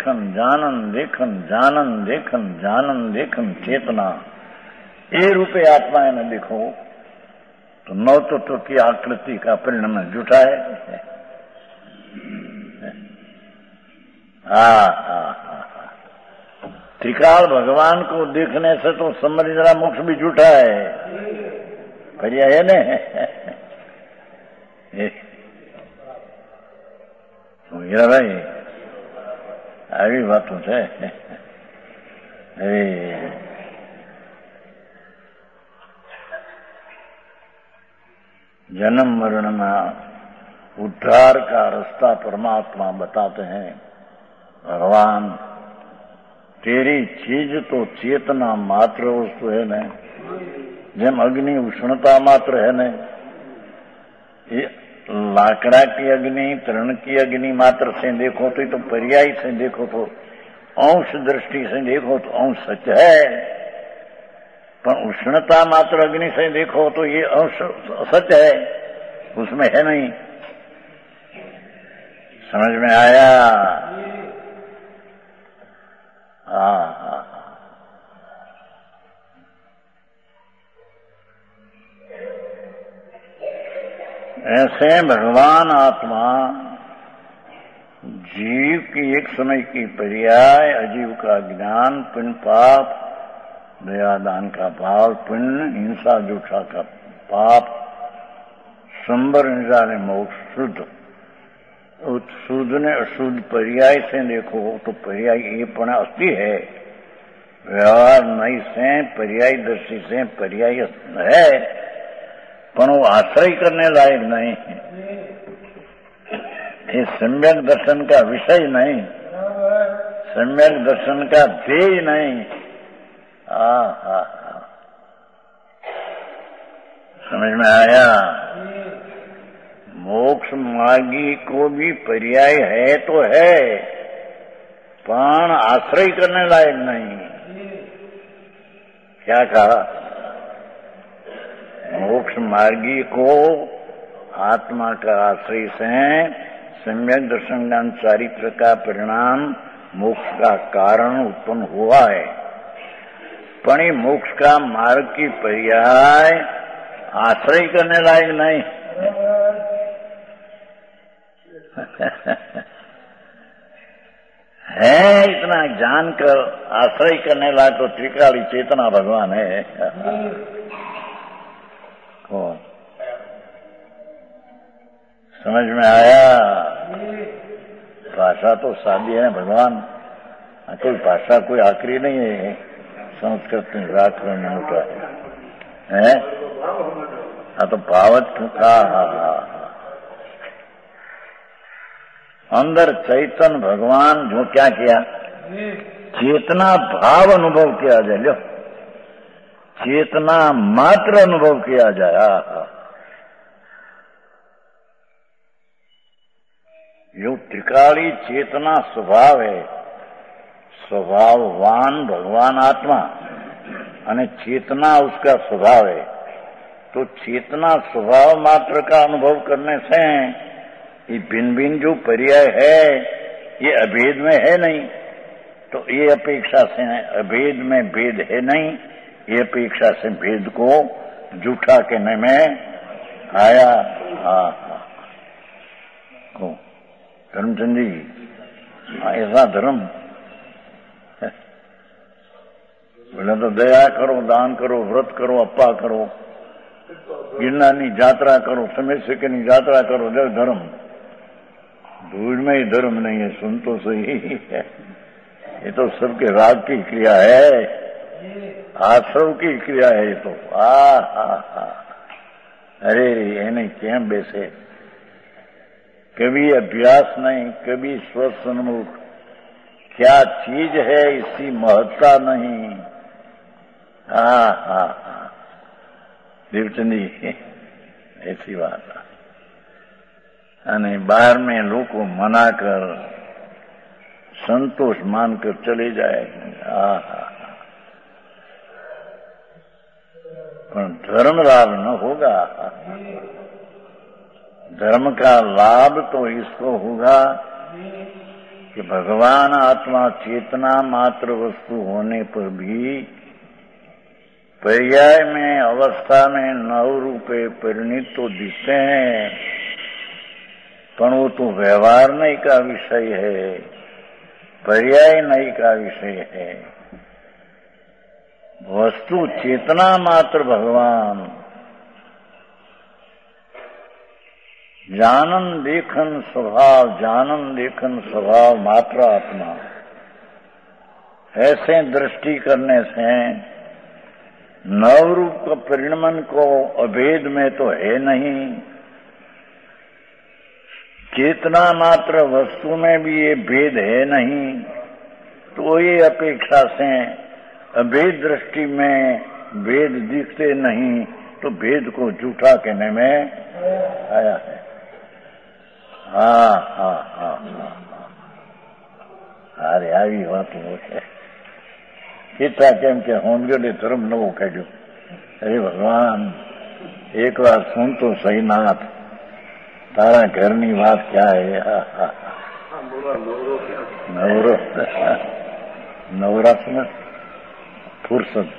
देखन चेतना ये रूपे आत्मा है न देखो तो नौ तत्व की आकृति का परिणाम झूठा है। त्रिकाल भगवान को देखने से तो समझना मोक्ष भी झूठा है। पर्याय है न હીરાભાઈ આવી વાતો છે। जन्म मरण में उद्धार का रास्ता परमात्मा बताते हैं। भगवान तेरी चीज तो चेतना मात्र वस्तु है न, જેમ अग्नि उष्णता मात्र है न, लाकड़ा की अग्नि तृण की अग्नि मात्र से देखो तो पर्याय से देखो तो अंश दृष्टि से देखो तो अंश सच है, पर उष्णता मात्र अग्नि से देखो तो ये अंश असत्य है, उसमें है नहीं। समझ में आया? हाँ। ऐसे भगवान आत्मा जीव की एक समय की पर्याय, अजीव का ज्ञान, पुण्य पाप, दयादान का भाव, पुण्य, हिंसा जूठा का पाप, संबर निजाने मोक्ष, शुद्ध। शुद्ध ने अशुद्ध पर्याय से देखो तो पर्याय ये पण अस्थि है। व्यवहार नहीं से पर्याय दृष्टि से पर्याय है, पण वो आश्रय करने लायक नहीं है। ये सम्यक दर्शन का विषय नहीं, सम्यक दर्शन का ध्येय नहीं। समझ में आया? मोक्ष मार्गी को भी पर्याय है तो है, पण आश्रय करने लायक नहीं। क्या कहा? मोक्ष मार्गी को आत्मा का आश्रय से सम्यक दर्शन ज्ञान चारित्र का परिणाम मोक्ष का कारण उत्पन्न हुआ है, पण मोक्ष का मार्ग की पर्याय आश्रय करने लायक नहीं। है इतना जानकर आश्रय करने लायक तो त्रिकाली चेतना भगवान है। कौन समझ में आया? भाषा तो सादी है भगवान, कोई भाषा कोई आखिरी नहीं है। संस्कृत में व्याकरण मोटा है। हाँ तो भावत का अंदर चैतन्य भगवान जो क्या किया, चेतना भाव अनुभव किया जाए। लो चेतना मात्र अनुभव किया जाए। जो त्रिकाली चेतना स्वभाव है, स्वभाववान भगवान आत्मा और चेतना उसका स्वभाव है। तो चेतना स्वभाव मात्र का अनुभव करने से ये भिन्न भिन्न जो पर्याय है ये अभेद में है नहीं, तो ये अपेक्षा से अभेद में भेद है नहीं, ये अपेक्षा से भेद को जूठा कहने में आया। धर्मचंद जी ऐसा धर्म बोले तो दया करो, दान करो, व्रत करो, अप्पा करो, गिरनानी यात्रा करो, समय से की यात्रा करो, धर्म। धूल में ही धर्म नहीं है, सुन तो सही है। ये तो सबके राग की क्रिया है, आश्रव की क्रिया है। ये तो अरे ये नहीं क्या बैसे, कभी अभ्यास नहीं, कभी स्वसन्मुख, क्या चीज है इसकी महत्ता नहीं। देवचंद जी ऐसी बात है। बाहर में लोग को मना कर संतोष मानकर चले जाए। पर धर्म लाभ न होगा। धर्म का लाभ तो इसको होगा कि भगवान आत्मा चेतना मात्र वस्तु होने पर भी पर्याय में अवस्था में नव रूपे परिणित तो दिखते हैं, पर वो तो व्यवहार नहीं का विषय है, पर्याय नहीं का विषय है। वस्तु चेतना मात्र भगवान, जानन देखन स्वभाव, जानन देखन स्वभाव मात्र आत्मा। ऐसे दृष्टि करने से नवरूप का परिणमन को अभेद में तो है नहीं, चेतना मात्र वस्तु में भी ये भेद है नहीं, तो ये अपेक्षा से अभेद दृष्टि में भेद दिखते नहीं, तो भेद को झूठा कहने में आया है। अरे આવી વાત છે कितना केम के होंगे धर्म न वो कहजो। अरे भगवान एक बार सुन तो सही नाथ, तारा घरनी बात क्या है। नवरत्न फुर्सत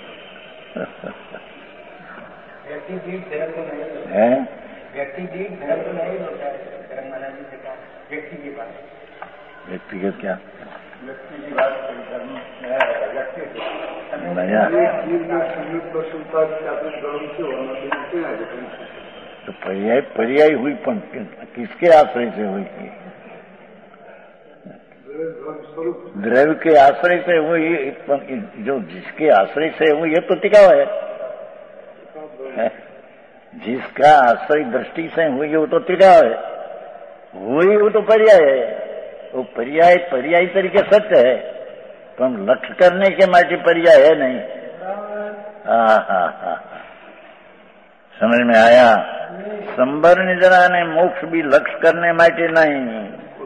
है, व्यक्तिगत क्या नया तो पर्याय हुई, पण किसके आश्रय से हुई? द्रव्य के आश्रय से हुई, जो जिसके आश्रय से हुई ये तो टिकाव है। जिसका आश्रय दृष्टि से हुई वो तो टिकाव है, हुई वो तो पर्याय है। वो पर्याय तरीके सत्य है, तो हम लक्ष्य करने के माटे पर्याय है नहीं। समझ में आया? संबर निजरा ने मोक्ष भी लक्ष्य करने माटे नहीं।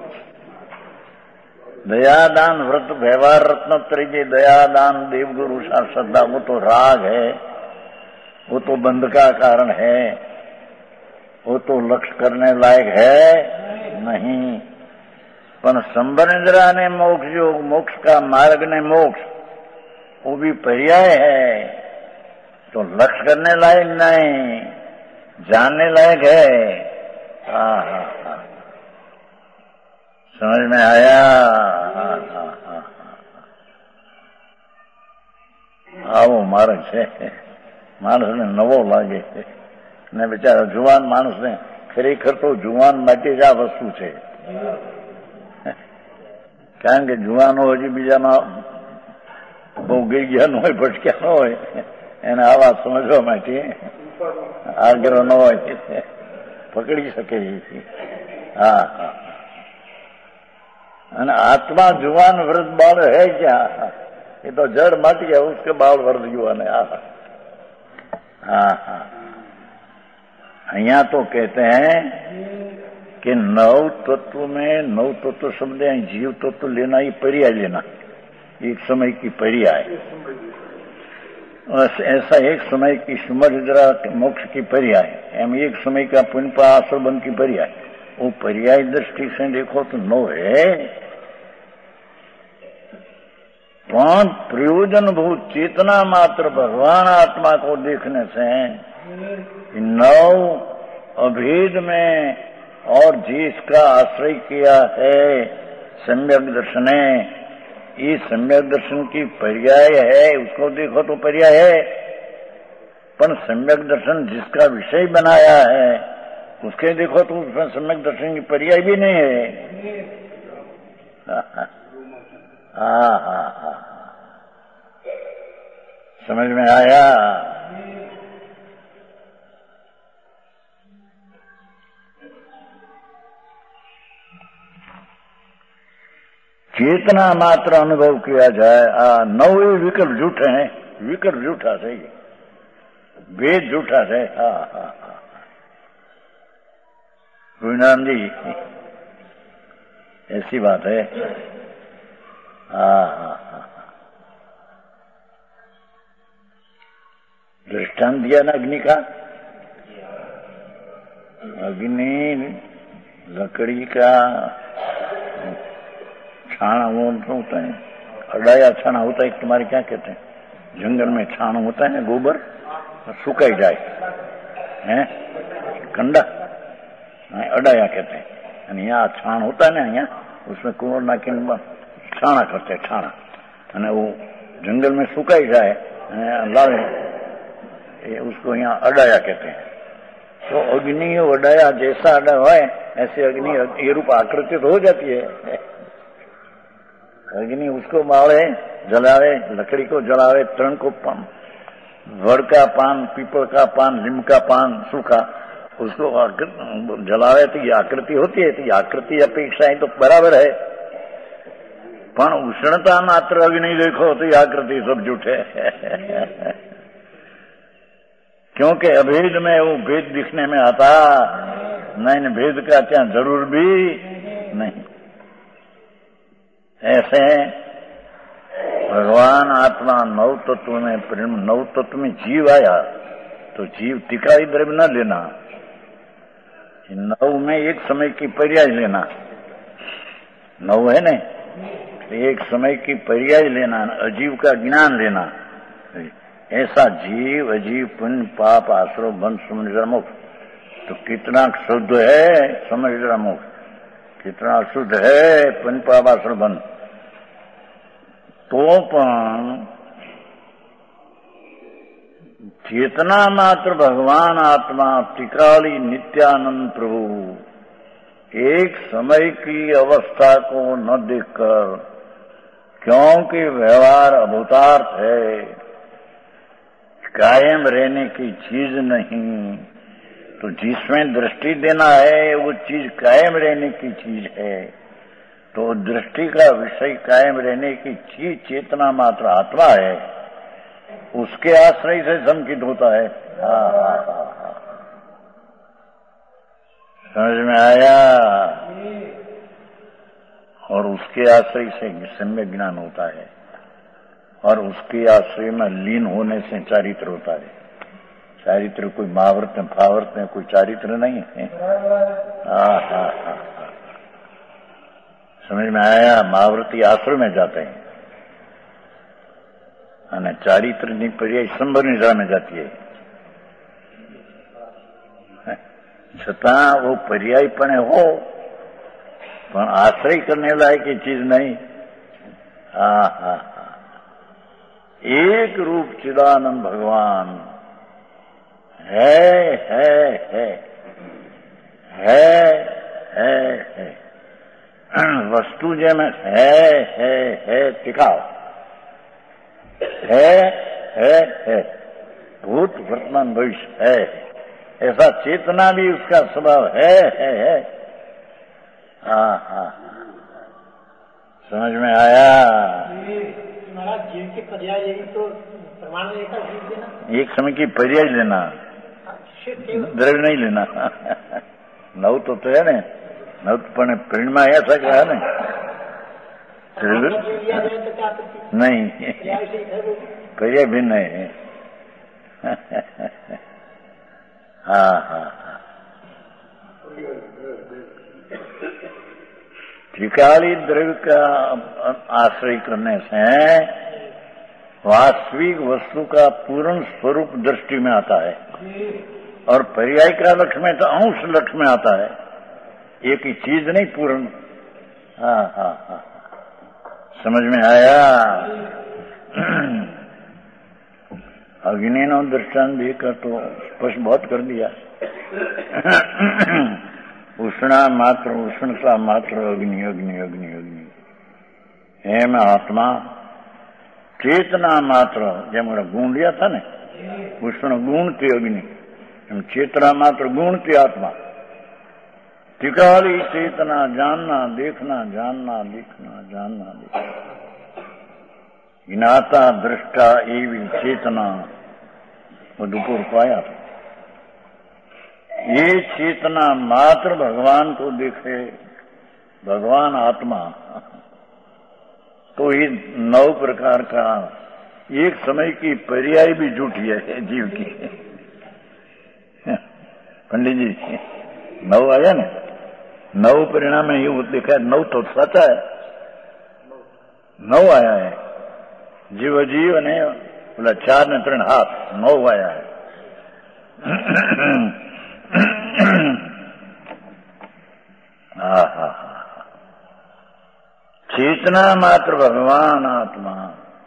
दयादान व्रत व्यवहार रत्नत्रय, दयादान देवगुरु श्रद्धा, वो तो राग है, वो तो बंध का कारण है, वो तो लक्ष्य करने लायक है नहीं। पर संबर निद्रा ने मोक्ष, जो मोक्ष का मार्ग ने मोक्ष, वो भी पर्याय है, तो लक्ष्य करने लायक नहीं, जानने लायक है। समझ में आया? આવો માર્ગ છે, માણસને નવો લાગે છે ને બિચારા જુવાન માણસને ખરેખર તો જુવાન માટે જ આ વસ્તુ છે, કારણ કે જુવાનો હજી બીજામાં બહુ ગઈ ગયા ન હોય, ભટક્યા ન હોય, એને આવા સમજવા માટે આગ્રહ ન હોય, પકડી શકે છે। હા, અને આત્મા जुवान वृद्ध बाल है क्या? ये तो जड़ माटी है, उसके बाल वृद्ध युवान है। हाँ, यहाँ तो कहते हैं कि नव तत्व में, नव तत्व शब्द है जीव तत्व लेना ही पर्याय लेना, एक समय की पर्याय, ऐसा एक समय की सुमर्जरा मोक्ष की पर्याय, एम एक समय का पुण्य आश्रबन की पर्याय। वो पर्याय दृष्टि से देखो तो नो है, पण प्रयोजनभूत चेतना मात्र भगवान आत्मा को देखने से नव अभेद में और जिसका आश्रय किया है सम्यक दर्शन, ये सम्यक दर्शन की पर्याय है, उसको देखो तो पर्याय है, पर सम्यक दर्शन जिसका विषय बनाया है उसके देखो तो उसमें सम्यक दर्शन की पर्याय भी नहीं है। हाँ, समझ में आया? चेतना मात्र अनुभव किया जाए, नवे विकल्प झूठे हैं, विकल्प झूठा है, वेद झूठा है। हाँ, गुरुनाम जी ऐसी बात है। हाँ, दृष्टांत दिया ना अग्नि का, अग्नि लकड़ी का छाना वो होता है, अडाया छाना होता है, तुम्हारे क्या कहते हैं, जंगल में छाना होता है ना, गोबर सुखाई जाए है, कंडा अडाया कहते हैं, यहाँ छान होता है ना, यहाँ उसमें कुंवर नाखी छाना करते हैं, छाना, અને वो जंगल में सुखाई जाए लावे, उसको यहाँ अडाया कहते हैं। तो अग्नि अडाया जैसा अडा है ऐसे अग्नि ये रूप आकृति तो हो जाती है। अग्नि उसको बाले, जलावे, लकड़ी को जलावे, तृण को वड़ का पान, पीपल का पान, नीम का पान सूखा, उसको जलावे तो ये आकृति होती है, तो ये आकृति अपेक्षाएं तो बराबर है, पर उष्णता मात्र अग्नि देखो तो ये आकृति सब झूठे। क्योंकि अभेद में वो भेद दिखने में आता नहीं, भेद का क्या जरूर भी नहीं। ऐसे भगवान आत्मा नव तत्व में प्रेम, नव तत्व में जीव आया तो जीव टिकाई द्रव्य न लेना, नव में एक समय की पर्याय लेना, नव है न, एक समय की पर्याय लेना, अजीव का ज्ञान लेना, ऐसा जीव अजीव पुण्य पाप आश्रव बंध समझ मुक्त, तो कितना शुद्ध है समझ मुक्त, कितना शुद्ध है पुण्य पाप आश्रव बंध। तो चेतना मात्र भगवान आत्मा टिकाली नित्यानंद प्रभु एक समय की अवस्था को न देखकर, क्योंकि व्यवहार अभूतार्थ है, कायम रहने की चीज नहीं, तो जिसमें दृष्टि देना है वो चीज कायम रहने की चीज है, तो दृष्टि का विषय कायम रहने की चीज चेतना मात्र आत्मा है, उसके आश्रय से संकित होता है। समझ में आया? और उसके आश्रय से सम्यक ज्ञान होता है, और उसके आश्रय में लीन होने से चारित्र होता है। चारित्र कोई महाव्रत में भाव्रत में कोई चारित्र नहीं है। समझ में आया? महाव्रती आश्रय में जाते हैं, અને ચારિત્રની પર્યાય સંબરની સામે જાતી है छता वो पर्याय पण हो पण आश्रय करने लायक ये चीज नहीं। हाँ हाँ हाँ, एक रूप चिदानंद भगवान है है है है है है वस्तु जे में है टिकाव है भूत वर्तमान भविष्य है, ऐसा चेतना भी उसका स्वभाव है। हाँ हाँ, समझ में आया? महाराज जीव के पर्याय यही तो प्रमाण लेकर जीव देना, एक समय की पर्याय लेना, द्रव्य नहीं लेना। नव तो है ने, नव पण परिणमा ऐसा क्या है ने, नहीं पर्याय भिन्न है। हाँ हाँ, त्रिकाली द्रव्य का आश्रय करने से वास्तविक वस्तु का पूर्ण स्वरूप दृष्टि में आता है, और पर्याय का लक्ष्य में तो अंश लक्ष्य में आता है, एक ही चीज नहीं पूर्ण। हाँ हाँ हाँ, समझ में आया? अग्नि नो दृष्टांत देकर तो स्पष्ट बहुत कर दिया। उष्णा मात्र, उष्णता मात्र, अग्नि अग्नि अग्नि अग्नि, एम आत्मा चेतना मात्र, जेम गुण लिया था ने, उष्ण गुण थी अग्नि, एम चेतना मात्र गुण थी आत्मा। त्रिकाली चेतना जानना देखना, जानना देखना, जानना देखना, ज्ञाता दृष्टा एवी चेतना, मधुपुर पाया था। ये चेतना मात्र भगवान को देखे, भगवान आत्मा, तो ये 9 प्रकार का एक समय की पर्याय भी झूठी है जीव की। पंडित जी 9 आया ना, 9 परिणाम में ये देखा, 9 तो सच है, 9 आया है। जीव जीव ने बोला 4 ने 3 हाथ, 9 आया है। चेतना मात्र भगवान आत्मा,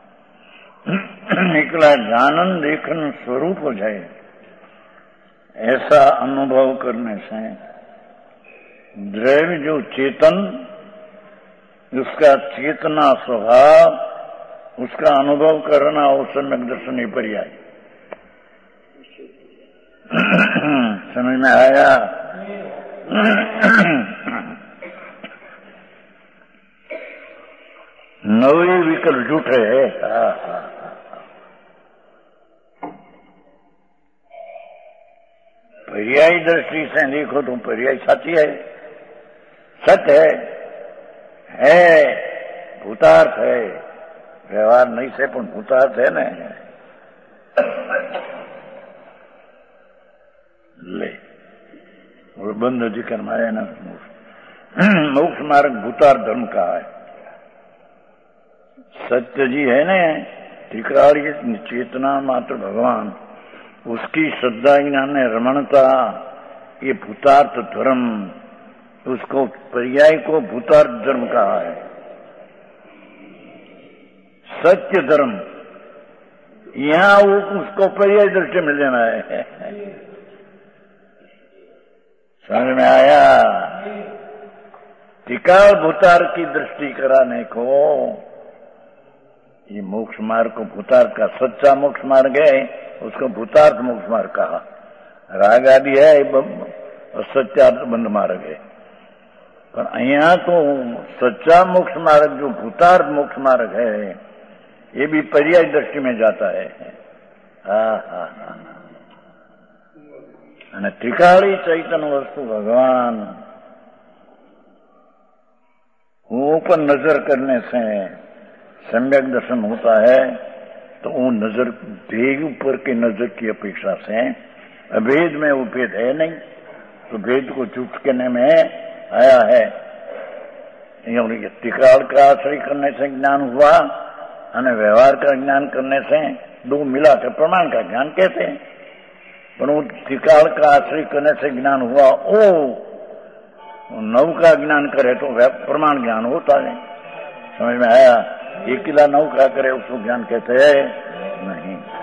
निकला जानन देखन स्वरूप हो जाए, ऐसा अनुभव करने से द्रव्य जो चेतन, उसका चेतना स्वभाव, उसका अनुभव करना वो सम्यक दर्शन ही पर्याय। समझ में आया? नवे विकल्प झूठे है। पर्याय दृष्टि से देखो तो पर्याय सत्य है, सत्य है, भूतार्थ है, व्यवहार नहीं से पण भूतार्थ है ने। ले और बंद अधिकार माया ना, मोक्ष मार्ग भूतार्थ धर्म का है। सत्य जी है ने, त्रिकाली चेतना मात्र भगवान, उसकी श्रद्धा ज्ञान रमणता, ये भूतार्थ धर्म, उसको पर्याय को भूतार्थ धर्म कहा है। सत्य धर्म यहाँ वो उसको पर्याय दृष्टि में लेना है। समझ में आया? त्रिकाल भूतार्थ की दृष्टि कराने को ये मोक्ष मार्ग को भूतार्थ का सच्चा मोक्ष मार्ग है, उसको भूतार्थ मोक्ष मार्ग कहा। राग आदि है और सत्यार्थ बंद मार्ग है, पर यहाँ तो सच्चा मोक्ष मार्ग जो भूतार्थ मोक्ष मार्ग है, ये भी पर्याय दृष्टि में जाता है। हाँ हाँ हाँ, અને ત્રિકાળી ચૈતન્ય વસ્તુ भगवान, वो पर नजर करने से सम्यक दर्शन होता है। तो वो नजर भेद ऊपर के नजर की अपेक्षा से अभेद में वो भेद है नहीं, तो भेद को चुटकने में आया है। त्रिकाल का आश्रय करने से ज्ञान हुआ, અને व्यवहार का ज्ञान करने से दो मिलाकर प्रमाण का ज्ञान कहते हैं। पर वो त्रिकाल का आश्रय करने से ज्ञान हुआ, ओ नव का ज्ञान करे तो प्रमाण ज्ञान होता है। समझ में आया? एक किला नव का करे उसको ज्ञान कहते हैं नहीं।